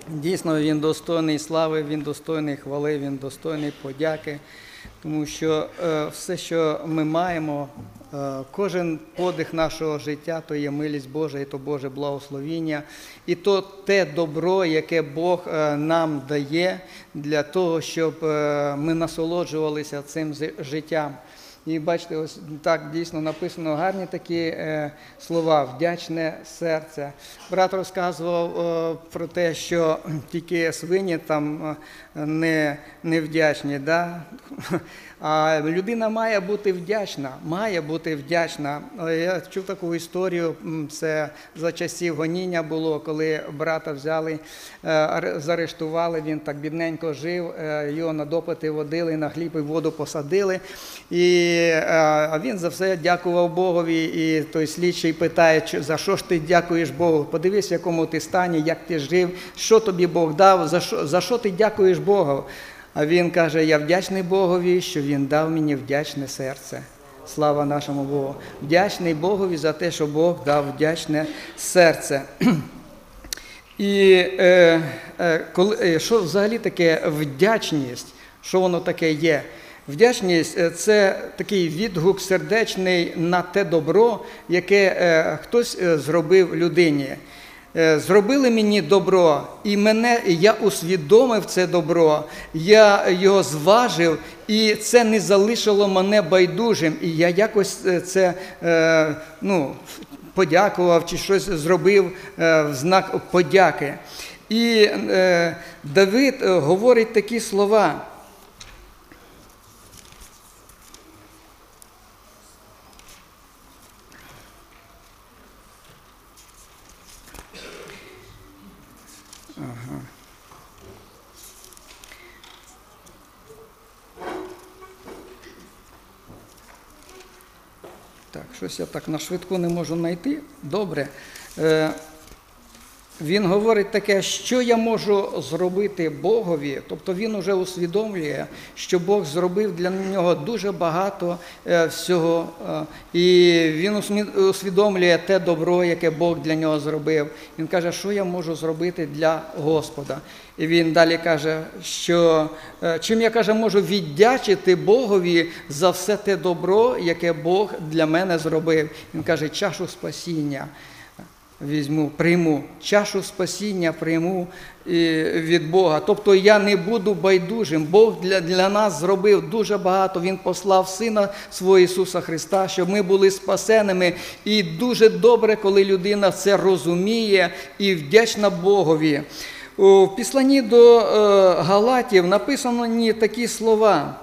Дійсно, він достойний слави, він достойний хвали, він достойний подяки, тому що все, що ми маємо, кожен подих нашого життя, то є милість Божа, і то Боже благословіння, і то те добро, яке Бог нам дає для того, щоб ми насолоджувалися цим життям. І бачите, ось так дійсно написано гарні такі слова «вдячне серце». Брат розказував про те, що тільки свині там не вдячні, да? А людина має бути вдячна, має бути вдячна. Я чув таку історію, це за часів гоніння було, коли брата взяли, заарештували, він так бідненько жив, його на допити водили, на хліб і воду посадили. А він за все дякував Богові, і той слідчий питає, за що ж ти дякуєш Богу? Подивись, в якому ти стані, як ти жив, що тобі Бог дав, за що ти дякуєш Богу? А він каже, я вдячний Богові, що Він дав мені вдячне серце. Слава нашому Богу. Вдячний Богові за те, що Бог дав вдячне серце. І що взагалі таке вдячність? Що воно таке є? Вдячність – це такий відгук сердечний на те добро, яке хтось зробив людині. Зробили мені добро, і я усвідомив це добро, я його зважив, і це не залишило мене байдужим, і я якось це подякував чи щось зробив в знак подяки. І Давид говорить такі слова. Так, щось я так на швидку не можу знайти. Добре. Він говорить таке, що я можу зробити Богові, тобто він уже усвідомлює, що Бог зробив для нього дуже багато всього, і він усвідомлює те добро, яке Бог для нього зробив. Він каже, що я можу зробити для Господа. І він далі каже, що чим я, каже, можу віддячити Богові за все те добро, яке Бог для мене зробив. Він каже, чашу спасіння прийму, чашу спасіння прийму від Бога. Тобто я не буду байдужим. Бог для нас зробив дуже багато. Він послав Сина свого Ісуса Христа, щоб ми були спасеними. І дуже добре, коли людина це розуміє і вдячна Богові. У післанні до Галатів написані такі слова.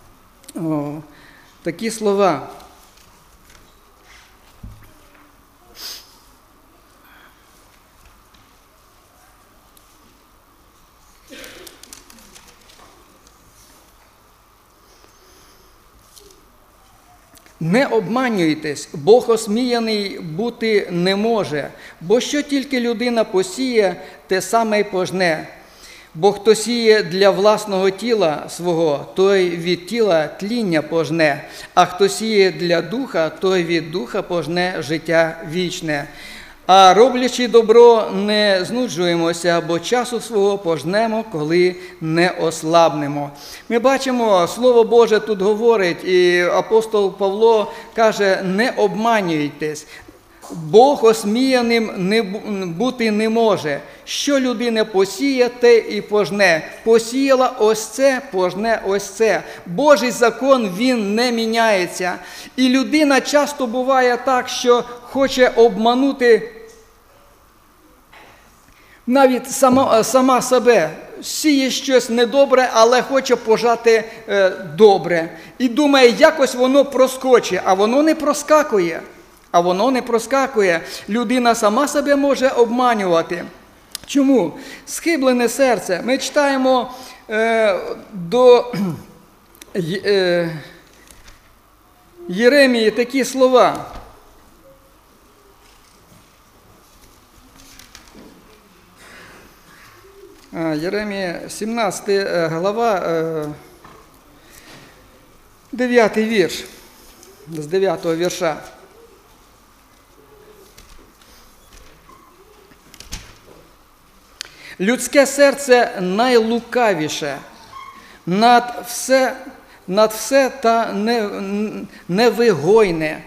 Не обманюйтесь, Бог осміяний бути не може, бо що тільки людина посіє, те саме й пожне. Бо хто сіє для власного тіла свого, той від тіла тління пожне, а хто сіє для духа, той від духа пожне життя вічне. А роблячи добро, не знуджуємося, бо часу свого пожнемо, коли не ослабнемо. Ми бачимо, Слово Боже тут говорить, і апостол Павло каже, не обманюйтесь. Бог осміяним бути не може. Що людина посіє, те і пожне. Посіяла ось це, пожне ось це. Божий закон, він не міняється. І людина часто буває так, що хоче обманути навіть сама себе. Сіє щось недобре, але хоче пожати добре. І думає, якось воно проскочить, а воно не проскакує. Людина сама себе може обманювати. Чому? Схиблене серце. Ми читаємо до Єремії такі слова. Єремія, 17 глава, 9 вірш, з 9 вірша. Людське серце найлукавіше, над все та невигойне,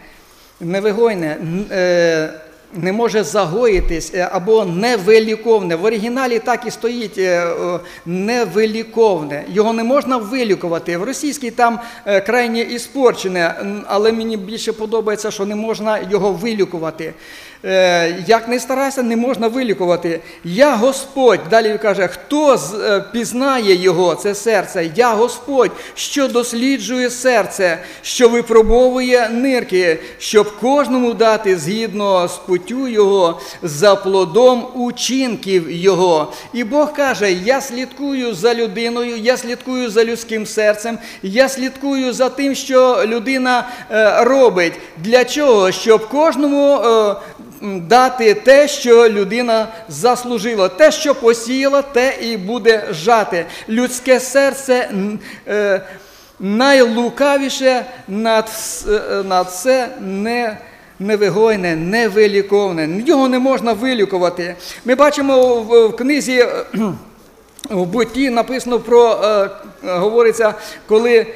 не може загоїтись, або невиліковне. В оригіналі так і стоїть невиліковне. Його не можна вилікувати. В російській там крайне іспорчене, але мені більше подобається, що не можна його вилікувати. Як не старайся, не можна вилікувати. Я Господь, далі каже, хто пізнає його, це серце? Я Господь, що досліджує серце, що випробовує нирки, щоб кожному дати згідно з путтю його, за плодом учинків його. І Бог каже, я слідкую за людиною, я слідкую за людським серцем, я слідкую за тим, що людина робить. Для чого? Щоб кожному дати те, що людина заслужила. Те, що посіяла, те і буде жати. Людське серце найлукавіше, над все невигойне, невиліковне. Його не можна вилікувати. Ми бачимо в книзі в Бутті написано говориться, коли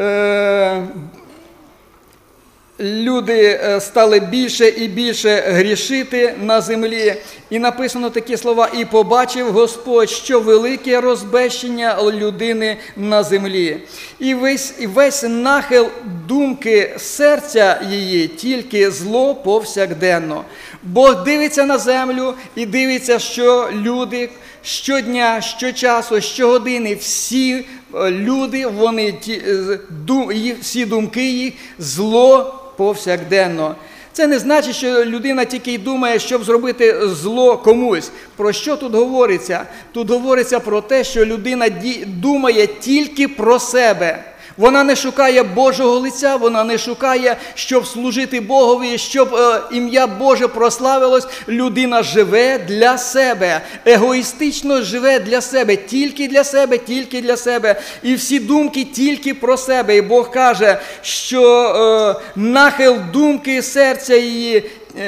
люди стали більше і більше грішити на землі. І написано такі слова: «І побачив Господь, що велике розбещення людини на землі. І весь нахил думки серця її тільки зло повсякденно». Бог дивиться на землю і дивиться, що люди щодня, щочасу, щогодини, всі люди, всі думки їх зло повсякденно. Це не значить, що людина тільки й думає, щоб зробити зло комусь. Про що тут говориться? Тут говориться про те, що людина думає тільки про себе. Вона не шукає Божого лиця, вона не шукає, щоб служити Богові, щоб ім'я Боже прославилось. Людина живе для себе, егоїстично живе для себе, тільки для себе, тільки для себе. І всі думки тільки про себе. І Бог каже, що нахил думки серця її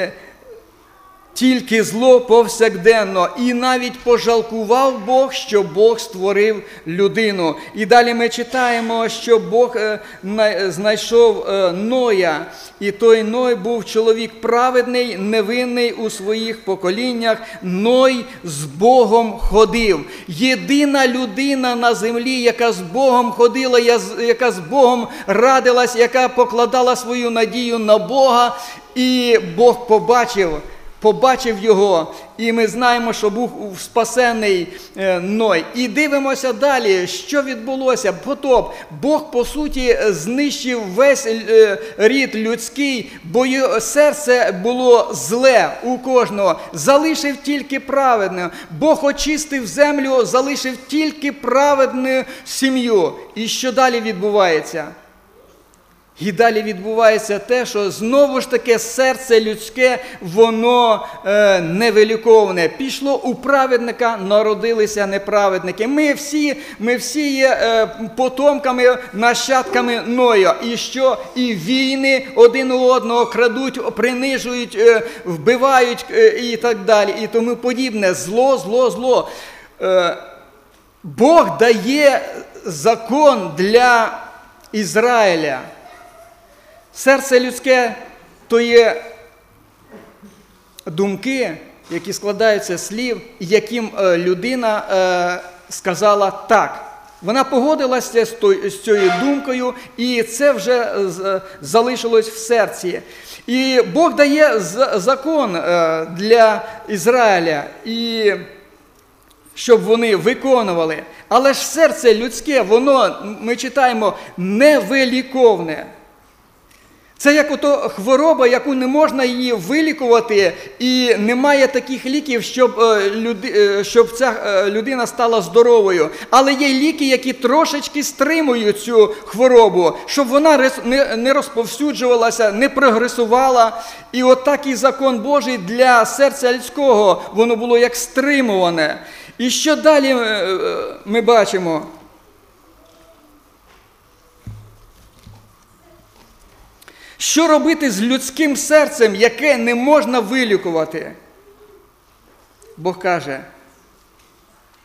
тільки зло повсякденно. І навіть пожалкував Бог, що Бог створив людину. І далі ми читаємо, що Бог знайшов Ноя. І той Ной був чоловік праведний, невинний у своїх поколіннях. Ной з Богом ходив. Єдина людина на землі, яка з Богом ходила, яка з Богом радилась, яка покладала свою надію на Бога. І Бог побачив його, і ми знаємо, що був спасений Ной. І дивимося далі, що відбулося. Потоп. Бог, по суті, знищив весь рід людський, бо серце було зле у кожного. Залишив тільки праведне. Бог очистив землю, залишив тільки праведну сім'ю. І що далі відбувається? І далі відбувається те, що знову ж таки серце людське, воно невиліковне. Пішло у праведника, народилися неправедники. Ми всі є потомками, нащадками Ноя. І що? І війни один у одного крадуть, принижують, вбивають і так далі. І тому подібне. Зло. Бог дає закон для Ізраїля. Серце людське – то є думки, які складаються з слів, яким людина сказала «так». Вона погодилася з цією думкою, і це вже залишилось в серці. І Бог дає закон для Ізраїля, і щоб вони виконували. Але ж серце людське, воно, ми читаємо, невиліковне. Це як ото хвороба, яку не можна її вилікувати, і немає таких ліків, щоб ця людина стала здоровою. Але є ліки, які трошечки стримують цю хворобу, щоб вона не розповсюджувалася, не прогресувала. І от такий закон Божий для серця людського, воно було як стримуване. І що далі ми бачимо? Що робити з людським серцем, яке не можна вилікувати? Бог каже,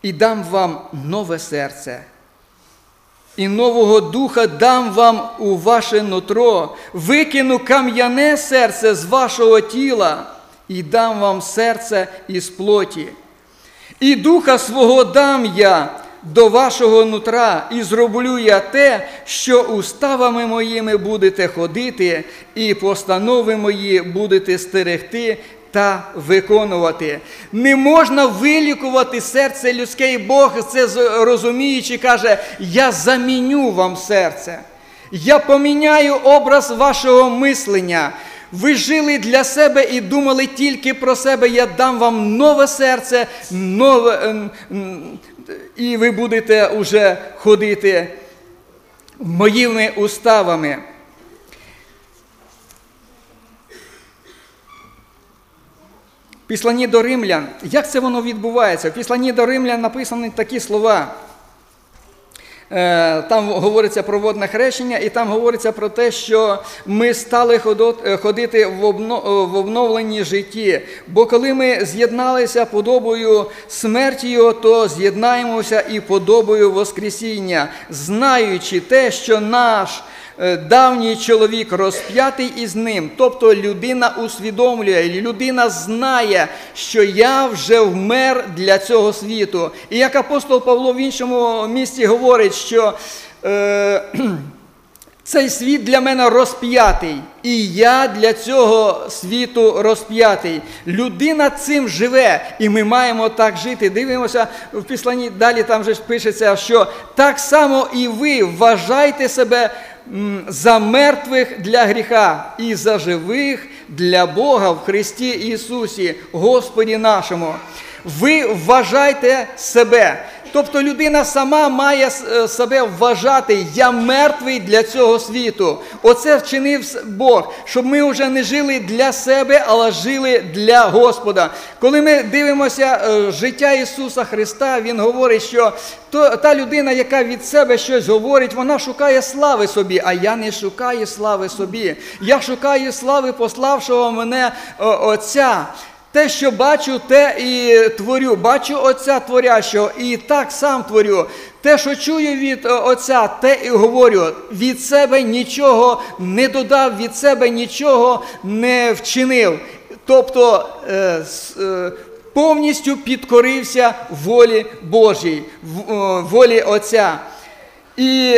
і дам вам нове серце, і нового духа дам вам у ваше нутро, викину кам'яне серце з вашого тіла, і дам вам серце із плоті. І духа свого дам я до вашого нутра, і зроблю я те, що уставами моїми будете ходити, і постанови мої будете стерегти та виконувати. Не можна вилікувати серце людське, і Бог це розуміючи каже, я заміню вам серце. Я поміняю образ вашого мислення. Ви жили для себе і думали тільки про себе, я дам вам нове серце, і ви будете уже ходити моїми уставами. В Післанні до Римлян, як це воно відбувається? В Післанні до Римлян написані такі слова. Там говориться про водне хрещення, і там говориться про те, що ми стали ходити в обновленні житті. Бо коли ми з'єдналися подобою смерті Його, то з'єднаємося і подобою воскресіння, знаючи те, що наш давній чоловік розп'ятий із ним, тобто людина усвідомлює, людина знає, що я вже вмер для цього світу. І як апостол Павло в іншому місці говорить, що цей світ для мене розп'ятий, і я для цього світу розп'ятий. Людина цим живе, і ми маємо так жити. Дивимося в Післанні, далі там же пишеться, що так само і ви вважайте себе за мертвих для гріха і за живих для Бога в Христі Ісусі, Господі нашому. Ви вважайте себе. Тобто людина сама має себе вважати, я мертвий для цього світу. Оце вчинив Бог, щоб ми вже не жили для себе, але жили для Господа. Коли ми дивимося життя Ісуса Христа, Він говорить, що та людина, яка від себе щось говорить, вона шукає слави собі, а я не шукаю слави собі. Я шукаю слави пославшого мене Отця. Те, що бачу, те і творю. Бачу Отця Творящого і так сам творю. Те, що чую від Отця, те і говорю. Від себе нічого не додав, від себе нічого не вчинив. Тобто повністю підкорився волі Божій, волі Отця. І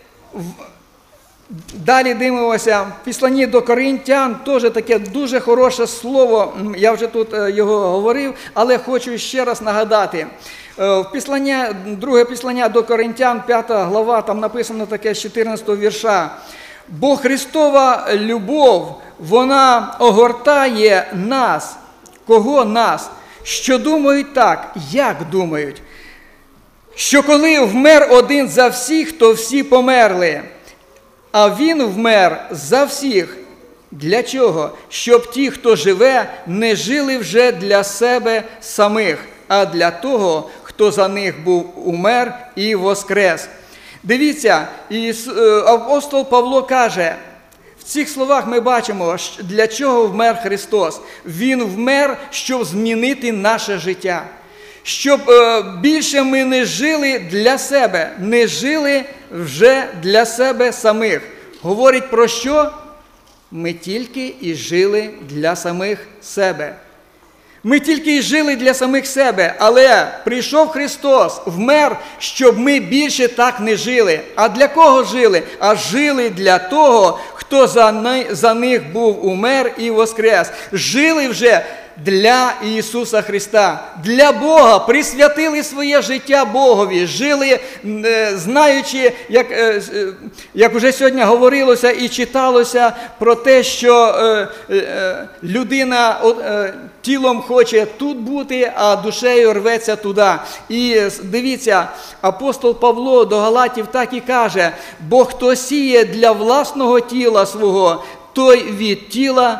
далі дивимося, в Післанні до Коринтян теж таке дуже хороше слово, я вже тут його говорив, але хочу ще раз нагадати. Друге Післання до Коринтян, 5 глава, там написано таке з 14 вірша. Бо Христова любов, вона огортає нас. Кого нас? Що думають так, як думають? Що коли вмер один за всіх, то всі померли. А Він вмер за всіх. Для чого? Щоб ті, хто живе, не жили вже для себе самих, а для того, хто за них був умер і воскрес. Дивіться, апостол Павло каже, в цих словах ми бачимо, для чого вмер Христос. Він вмер, щоб змінити наше життя. Щоб більше ми не жили для себе, не жили вже для себе самих. Говорить про що? Ми тільки і жили для самих себе. Ми тільки і жили для самих себе, але прийшов Христос, вмер, щоб ми більше так не жили. А для кого жили? А жили для того, хто за них був умер і воскрес. Жили вже для Ісуса Христа, для Бога, присвятили своє життя Богові, жили, знаючи, як вже сьогодні говорилося і читалося про те, що людина тілом хоче тут бути, а душею рветься туди. І дивіться, апостол Павло до Галатів так і каже, бо хто сіє для власного тіла свого, той від тіла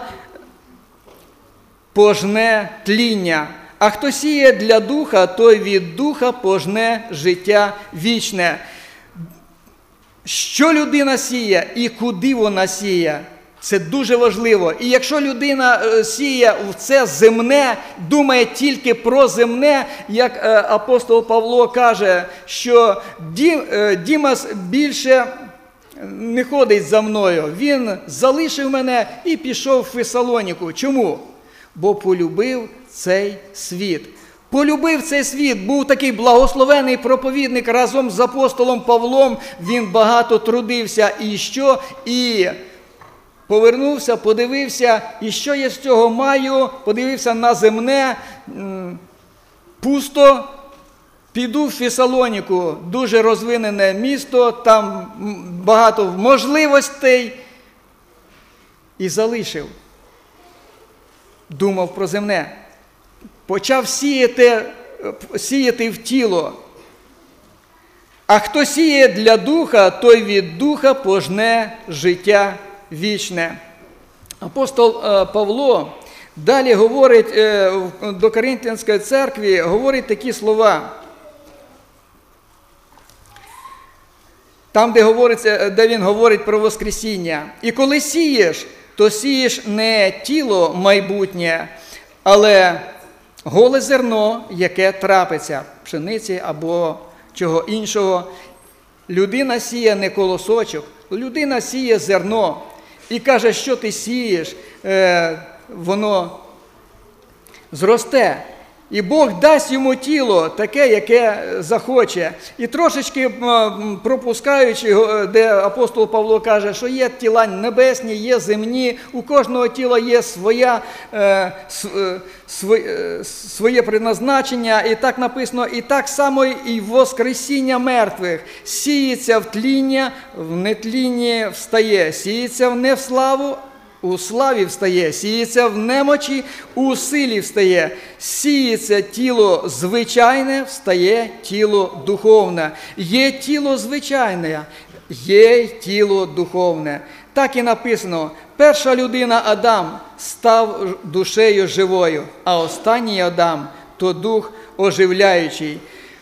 пожне тління, а хто сіє для духа, той від духа пожне життя вічне. Що людина сіє і куди вона сіє? Це дуже важливо. І якщо людина сіє в це земне, думає тільки про земне, як апостол Павло каже, що Дімас більше не ходить за мною. Він залишив мене і пішов в Фесалоніку. Чому? Бо полюбив цей світ. Полюбив цей світ, був такий благословений проповідник разом з апостолом Павлом, він багато трудився. І що? І повернувся, подивився, і що я з цього маю? Подивився на земне, пусто, піду в Фесалоніку, дуже розвинене місто, там багато можливостей, і залишив. Думав про земне. Почав сіяти в тіло. А хто сіє для духа, той від духа пожне життя вічне. Апостол Павло далі говорить до Коринтянської церкви, говорить такі слова. Там, де він говорить про воскресіння. І коли сієш, то сієш не тіло майбутнє, але голе зерно, яке трапиться, пшениці або чого іншого. Людина сіє не колосочок, людина сіє зерно. І каже, що ти сієш, воно зросте. І Бог дасть йому тіло таке, яке захоче. І трошечки пропускаючи, де апостол Павло каже, що є тіла небесні, є земні, у кожного тіла є своє призначення. І так написано, і так само і воскресіння мертвих. Сіється в тління, в нетлінні встає. Сіється в неславу, у славі встає, сіється в немочі, у силі встає. Сіється тіло звичайне, встає тіло духовне. Є тіло звичайне, є тіло духовне. Так і написано, перша людина Адам став душею живою, а останній Адам – то дух оживляючий.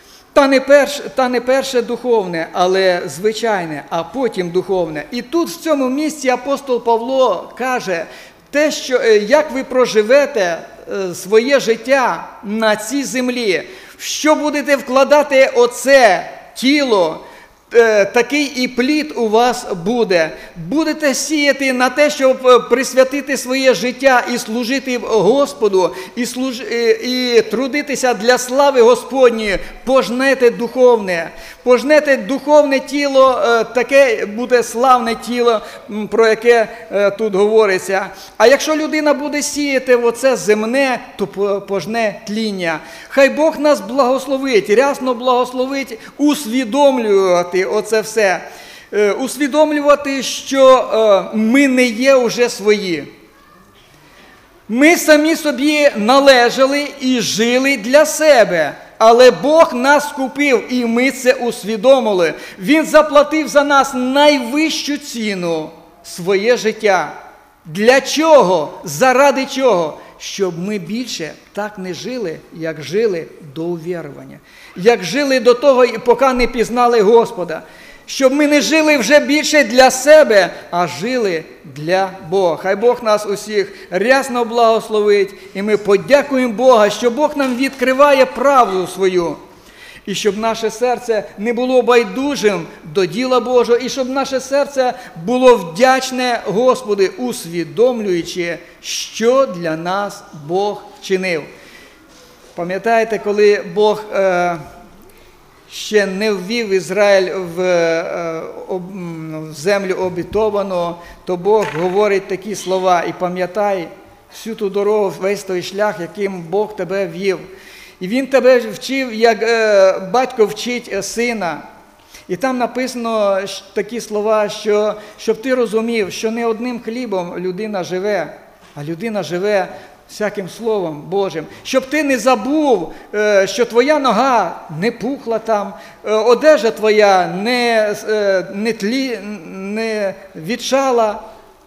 Та не перше духовне, але звичайне, а потім духовне. І тут в цьому місці апостол Павло каже, те, що, як ви проживете своє життя на цій землі, що будете вкладати оце тіло, такий і плід у вас буде. Будете сіяти на те, щоб присвятити своє життя і служити Господу, і трудитися для слави Господньої, пожнете духовне. Пожнете духовне тіло, таке буде славне тіло, про яке тут говориться. А якщо людина буде сіяти в оце земне, то пожне тління. Хай Бог нас благословить, рясно благословить, усвідомлювати оце все. Усвідомлювати, що ми не є вже свої. Ми самі собі належали і жили для себе. Але Бог нас купив, і ми це усвідомили. Він заплатив за нас найвищу ціну – своє життя. Для чого? Заради чого? Щоб ми більше так не жили, як жили до увірування. Як жили до того, поки не пізнали Господа. Щоб ми не жили вже більше для себе, а жили для Бога. Хай Бог нас усіх рясно благословить. І ми подякуємо Бога, що Бог нам відкриває правду свою. І щоб наше серце не було байдужим до діла Божого, і щоб наше серце було вдячне Господу, усвідомлюючи, що для нас Бог чинив. Пам'ятаєте, коли Бог ще не ввів Ізраїль в землю обітовану, то Бог говорить такі слова: і пам'ятай всю ту дорогу, весь той шлях, яким Бог тебе ввів. І Він тебе вчив, як батько вчить сина. І там написано такі слова, щоб ти розумів, що не одним хлібом людина живе, а людина живе всяким Словом Божим. Щоб ти не забув, що твоя нога не пухла там, одежа твоя не відшала.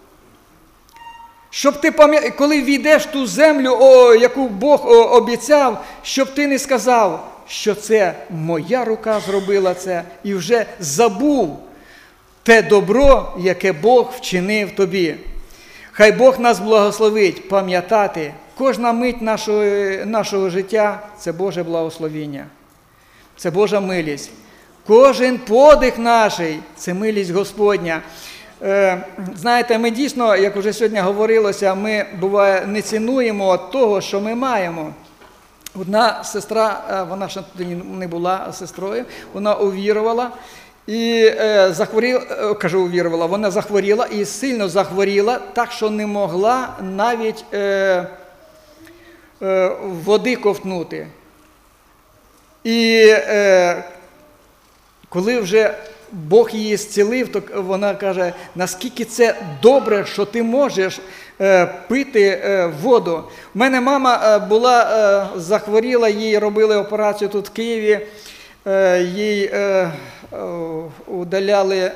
Щоб ти, коли війдеш в ту землю, яку Бог обіцяв, щоб ти не сказав, що це моя рука зробила це, і вже забув те добро, яке Бог вчинив тобі. Хай Бог нас благословить пам'ятати, кожна мить нашого життя – це Боже благословіння, це Божа милість. Кожен подих наш – це милість Господня. Знаєте, ми дійсно, як вже сьогодні говорилося, ми, буває, не цінуємо того, що ми маємо. Одна сестра, вона ще тоді не була сестрою, вона увірувала і увірувала, вона захворіла і сильно захворіла, так що не могла навіть води ковтнути. І коли вже Бог її зцілив, то вона каже, наскільки це добре, що ти можеш пити воду. У мене мама захворіла, їй робили операцію тут в Києві, їй удаляли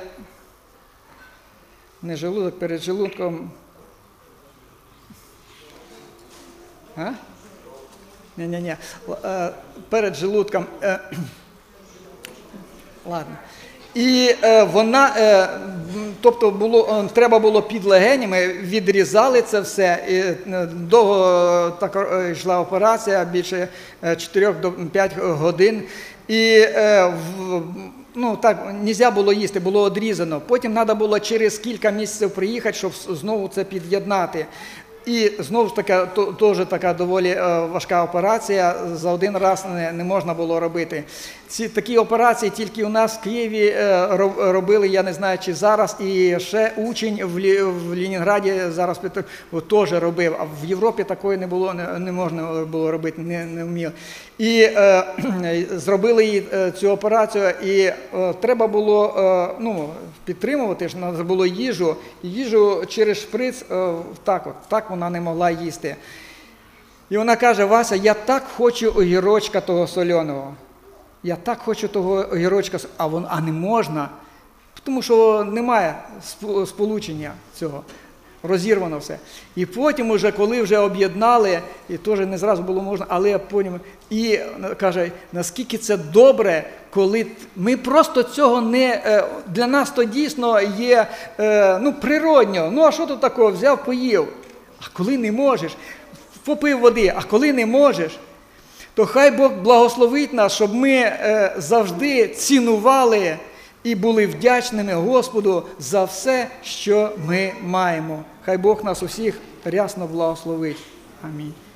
не желудок, перед желудком. Ні. Перед желудком. Ладно. І вона, тобто треба було під легенями, відрізали це все. І довго так йшла операція, більше 4 до 5 годин. І так, не можна було їсти, було одрізано. Потім треба було через кілька місяців приїхати, щоб знову це під'єднати. І знову ж таки, теж така доволі важка операція, за один раз не можна було робити. Такі операції тільки у нас в Києві робили, я не знаю, чи зараз, і ще учень в Ленінграді зараз теж робив, а в Європі такої не було, не можна було робити, не вміли. І зробили їй цю операцію, і треба було підтримувати, треба було їжу через шприц, так вона не могла їсти. І вона каже, Вася, я так хочу огірочка того соляного. Я так хочу того огірочка, а не можна, тому що немає сполучення цього, розірвано все. І потім, коли вже об'єднали, і теж не зразу було можна, але я потім, і каже, наскільки це добре, коли ми просто цього не, для нас то дійсно є, природньо, а що тут такого, взяв, поїв, а коли не можеш, попив води, а коли не можеш, то хай Бог благословить нас, щоб ми завжди цінували і були вдячними Господу за все, що ми маємо. Хай Бог нас усіх рясно благословить. Амінь.